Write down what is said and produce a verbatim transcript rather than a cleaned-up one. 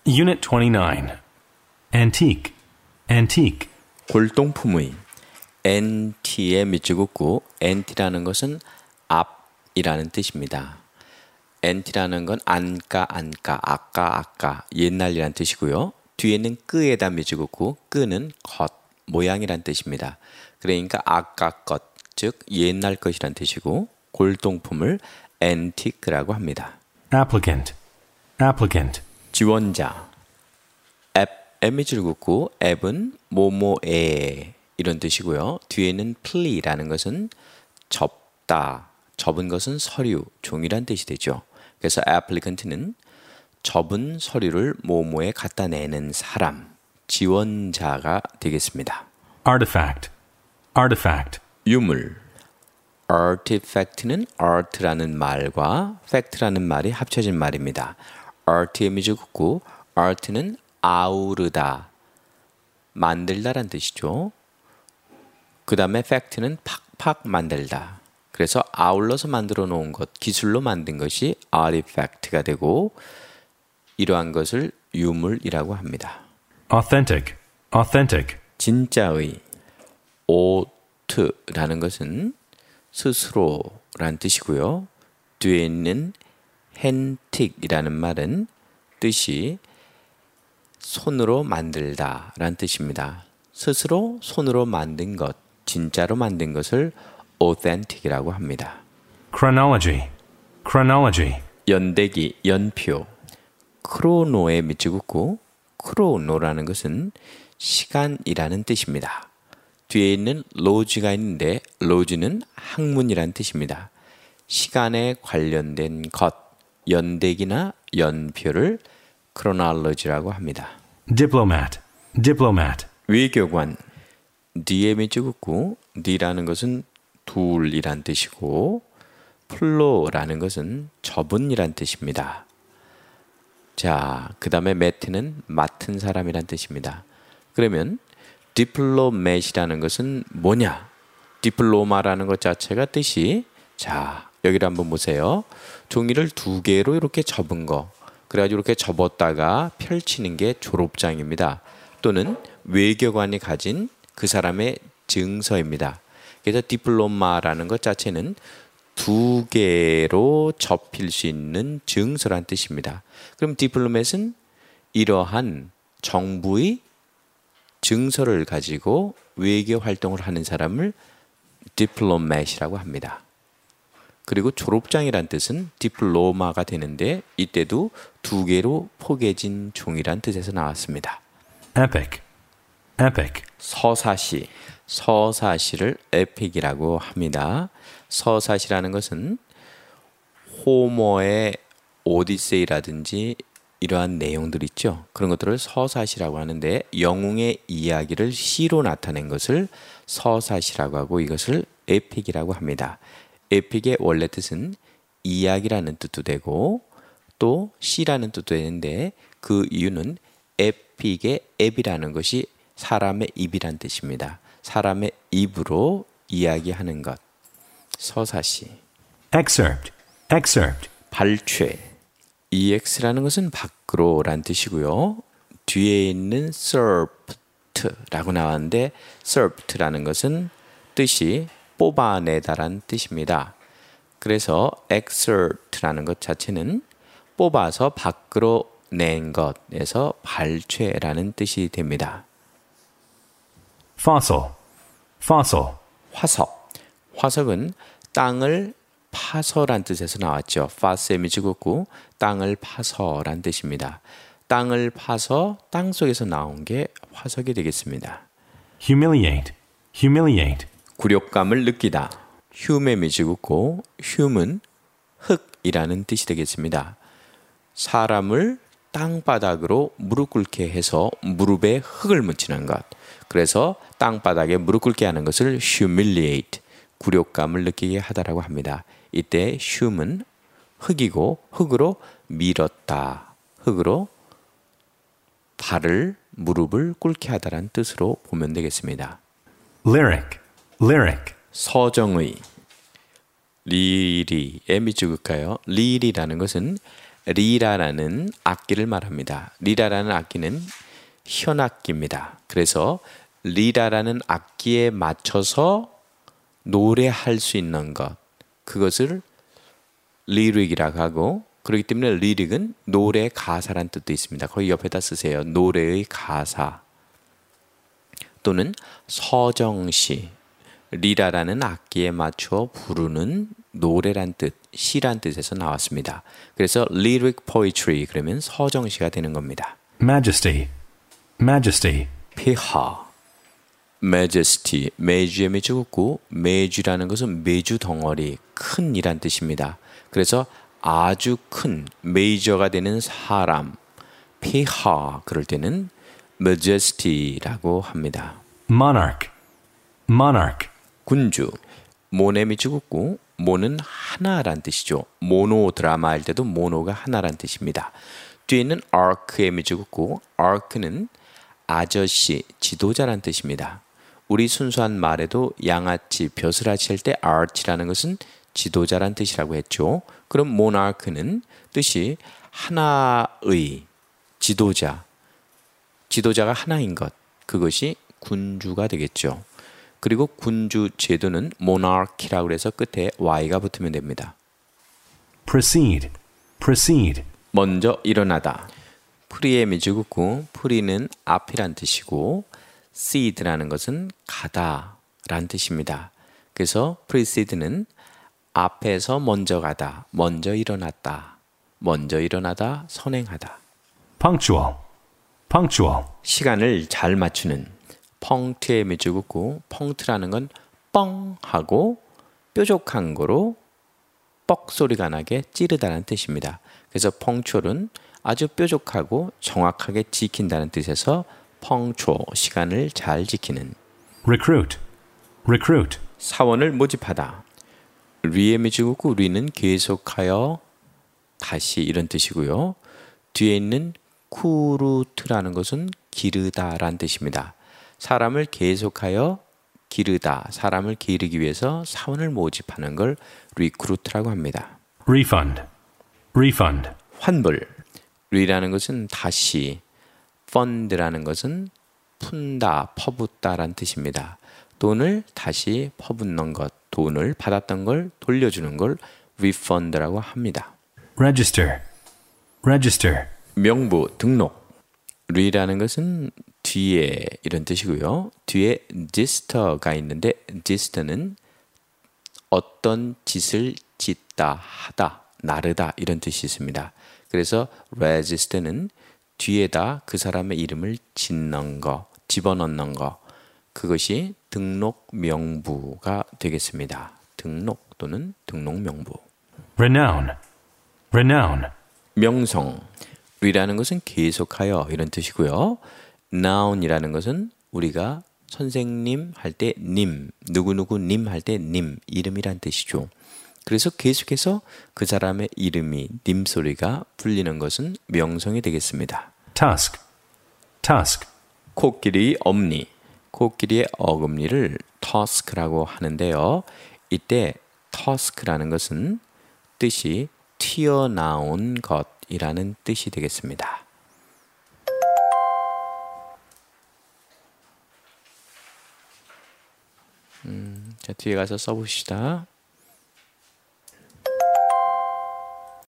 Unit twenty-nine. Antique, antique. 골동품의 anti의 밑줄긋고 anti라는 것은 앞이라는 뜻입니다. anti라는 건 안가, 안가, 아까, 아까, 옛날이란 뜻이고요. 뒤에는 끄에다 밑줄긋고 끄는 것, 모양이란 뜻입니다. 그러니까 아까 것, 즉 옛날 것이란 뜻이고 골동품을 antique라고 합니다. Applicant, applicant. 지원자 앱에 밑줄긋고 앱은 뭐뭐에 이런 뜻이고요. 뒤에는 ple라는 것은 접다, 접은 것은 서류, 종이란 뜻이 되죠. 그래서 applicant는 접은 서류를 뭐뭐에 갖다 내는 사람, 지원자가 되겠습니다. Artifact, artifact. 유물 artifact는 art라는 말과 fact라는 말이 합쳐진 말입니다. art의 밑줄긋고 art는 아우르다, 만들다란 뜻이죠. 그 다음에 fact는 팍팍 만들다. 그래서 아울러서 만들어 놓은 것, 기술로 만든 것이 artifact가 되고 이러한 것을 유물이라고 합니다. Authentic, authentic. 진짜의 오트라는 것은 스스로란 뜻이고요. 뒤에 있는 hentic이라는 말은 뜻이 손으로 만들다란 뜻입니다. 스스로 손으로 만든 것, 진짜로 만든 것을 authentic이라고 합니다. Chronology, chronology. 연대기, 연표. 크로노에 밑줄긋고 크로노라는 것은 시간이라는 뜻입니다. 뒤에 있는 로지가 있는데 로지는 학문이란 뜻입니다. 시간에 관련된 것, 연대기나 연표를 chronology라고 합니다. Diplomat, diplomat. 외교관, D에 밑줄긋고 D라는 것은 둘이란 뜻이고 플로라는 것은 접은이란 뜻입니다. 자, 그 다음에 매트는 맡은 사람이란 뜻입니다. 그러면 diplomat이라는 것은 뭐냐? 디플로마라는 것 자체가 뜻이, 자, 여기를 한번 보세요. 종이를 두 개로 이렇게 접은 거, 그래가지고 이렇게 접었다가 펼치는 게 졸업장입니다. 또는 외교관이 가진 그 사람의 증서입니다. 그래서 디플로마라는 것 자체는 두 개로 접힐 수 있는 증서란 뜻입니다. 그럼 디플로맷은 이러한 정부의 증서를 가지고 외교 활동을 하는 사람을 디플로맷이라고 합니다. 그리고 졸업장이란 뜻은 디플로마가 되는데 이때도 두 개로 포개진 종이란 뜻에서 나왔습니다. Epic, epic. 서사시, 서사시를 에픽이라고 합니다. 서사시라는 것은 호머의 오디세이라든지 이러한 내용들 있죠. 그런 것들을 서사시라고 하는데 영웅의 이야기를 시로 나타낸 것을 서사시라고 하고 이것을 에픽이라고 합니다. 에픽의 원래 뜻은 이야기라는 뜻도 되고 또 시라는 뜻도 되는데 그 이유는 에픽의 앱이라는 것이 사람의 입이란 뜻입니다. 사람의 입으로 이야기하는 것. 서사시. Excerpt, excerpt. 발췌. ex라는 것은 밖으로란 뜻이고요. 뒤에 있는 serpt라고 나왔는데 serpt라는 것은 뜻이 뽑아내다란 뜻입니다. 그래서 excerpt라는 것 자체는 뽑아서 밖으로 낸 것에서 발췌라는 뜻이 됩니다. Fossil, fossil. 화석. 화석은 땅을 파서란 뜻에서 나왔죠. 파스에 밑줄긋고 땅을 파서란 뜻입니다. 땅을 파서 땅 속에서 나온 게 화석이 되겠습니다. Humiliate, humiliate. 굴욕감을 느끼다. hum에 밑줄긋고 hum은 흙이라는 뜻이 되겠습니다. 사람을 땅바닥으로 무릎 꿇게 해서 무릎에 흙을 묻히는 것. 그래서 땅바닥에 무릎 꿇게 하는 것을 humiliate, 굴욕감을 느끼게 하다라고 합니다. 이때 hum은 흙이고 흙으로 밀었다. 흙으로 발을, 무릎을 꿇게 하다라는 뜻으로 보면 되겠습니다. Lyric, lyric. 서정의. 리리에 밑줄긋까요? 리리라는 것은 리라라는 악기를 말합니다. 리라라는 악기는 현악기입니다. 그래서 리라라는 악기에 맞춰서 노래할 수 있는 것, 그것을 리릭이라고 하고, 그렇기 때문에 리릭은 노래 가사란 뜻도 있습니다. 거기 옆에다 쓰세요. 노래의 가사 또는 서정시. 리라라는 악기에 맞춰 부르는 노래란 뜻, 시란 뜻에서 나왔습니다. 그래서 lyric poetry 그러면 서정시가 되는 겁니다. majesty, majesty, 폐하, majesty, 매주의 매주 굽고, 매주라는 것은 매주 덩어리, 큰 이란 뜻입니다. 그래서 아주 큰 메이저가 되는 사람, 폐하 그럴 때는 majesty라고 합니다. monarch, monarch, 군주, 모네 미주 굽고, 모는 하나란 뜻이죠. 모노 드라마 할 때도 모노가 하나란 뜻입니다. 뒤에 있는 arc에 미주 굽고, arc는 아저씨, 지도자란 뜻입니다. 우리 순수한 말에도 양아치, 벼슬아치 할 때 arch라는 것은 지도자란 뜻이라고 했죠. 그럼 monarch는 뜻이 하나의 지도자, 지도자가 하나인 것, 그것이 군주가 되겠죠. 그리고 군주 제도는 monarchy라고 해서 끝에 y가 붙으면 됩니다. proceed, proceed, 먼저 일어나다. 프리에 미주 굽고, 프리는 앞이란 뜻이고, seed라는 것은 가다 란 뜻입니다. 그래서 proceed는 앞에서 먼저 가다, 먼저 일어났다, 먼저 일어나다, 선행하다. punctual, punctual, 시간을 잘 맞추는. 펑트에 미주 굽고, 펑트라는 건 뻥 하고 뾰족한 거로 뻑 소리가 나게 찌르다는 뜻입니다. 그래서 펑츄얼은 아주 뾰족하고 정확하게 지킨다는 뜻에서 펑츄얼, 시간을 잘 지키는. recruit, recruit, 사원을 모집하다. 리에 미주 굽고, 리는 계속하여 다시 이런 뜻이고요. 뒤에 있는 쿠루트라는 것은 기르다라는 뜻입니다. 사람을 계속하여 기르다, 사람을 기르기 위해서 사원을 모집하는 걸 리크루트라고 합니다. refund, refund, 환불. 리라는 것은 다시, fund라는 것은 푼다, 퍼붓다라는 뜻입니다. 돈을 다시 퍼붓는 것, 돈을 받았던 걸 돌려주는 걸 refund라고 합니다. register, register, 명부, 등록. 리라는 것은 뒤에 이런 뜻이고요. 뒤에 dister가 있는데 dister는 어떤 짓을 짓다, 하다, 나르다 이런 뜻이 있습니다. 그래서 register는 뒤에다 그 사람의 이름을 짓는 거, 집어넣는 거, 그것이 등록 명부가 되겠습니다. 등록 또는 등록 명부. renown, renown, 명성. 리라는 것은 계속하여 이런 뜻이고요. noun이라는 것은 우리가 선생님 할 때 님, 누구누구 님 할 때 님, 이름이란 뜻이죠. 그래서 계속해서 그 사람의 이름이 님 소리가 불리는 것은 명성이 되겠습니다. tusk, tusk, 코끼리 엄니. 코끼리의 어금니를 tusk라고 하는데요. 이때 tusk라는 것은 뜻이 튀어나온 것이라는 뜻이 되겠습니다. 음, 자, 뒤에 가서 써봅시다.